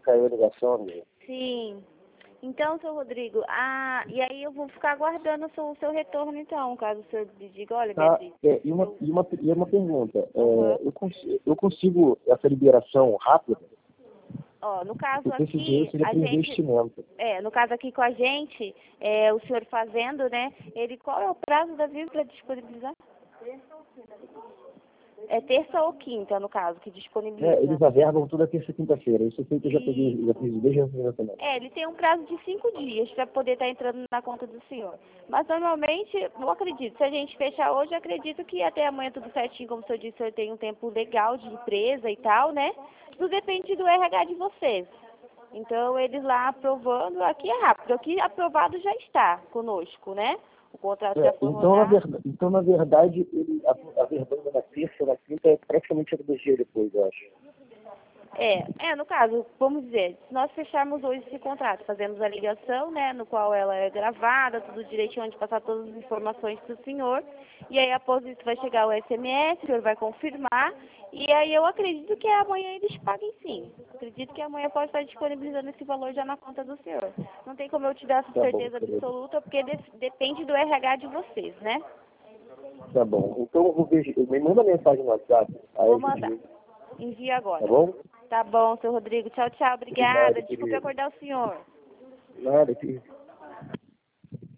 caiu a ligação, amigo. Sim. Então, seu Rodrigo, e aí eu vou ficar aguardando o seu retorno, então, caso o senhor me diga, olha, Tá, Beatriz. e uma pergunta. Uhum. Eu consigo essa liberação rápida? Ó, no caso Porque esse dinheiro aqui, seria a para gente, investimento. no caso aqui com a gente, o senhor fazendo, né, qual é o prazo da Vivo para disponibilizar? É terça ou quinta, no caso, que disponibiliza. Eles averbam toda terça e quinta-feira. Isso foi que eu já peguei, já fiz desde a primeira semana. Ele tem um prazo de 5 dias para poder estar entrando na conta do senhor. Mas normalmente, não acredito. Se a gente fechar hoje, acredito que até amanhã tudo certinho, como o senhor disse, o senhor tem um tempo legal de empresa e tal, né? Tudo depende do RH de vocês. Então, eles lá aprovando, aqui é rápido. Aqui aprovado já está conosco, né? O contrato já foi rodado. Então, na verdade, a verbanda na terça, na quinta, é praticamente 2 dias depois, eu acho. No caso, vamos dizer, se nós fecharmos hoje esse contrato, fazemos a ligação, né, no qual ela é gravada, tudo direitinho, onde passar todas as informações para o senhor, e aí após isso vai chegar o SMS, o senhor vai confirmar, e aí eu acredito que amanhã eles paguem sim. Acredito que amanhã pode estar disponibilizando esse valor já na conta do senhor. Não tem como eu te dar essa certeza absoluta, porque depende do RH de vocês, né? Tá bom. Então eu vou ver, me manda mensagem no WhatsApp. Vou mandar. Envio agora. Tá bom? Tá bom, seu Rodrigo. Tchau, tchau. Obrigada. Obrigado, Desculpe querido. acordar o senhor. Nada, querido.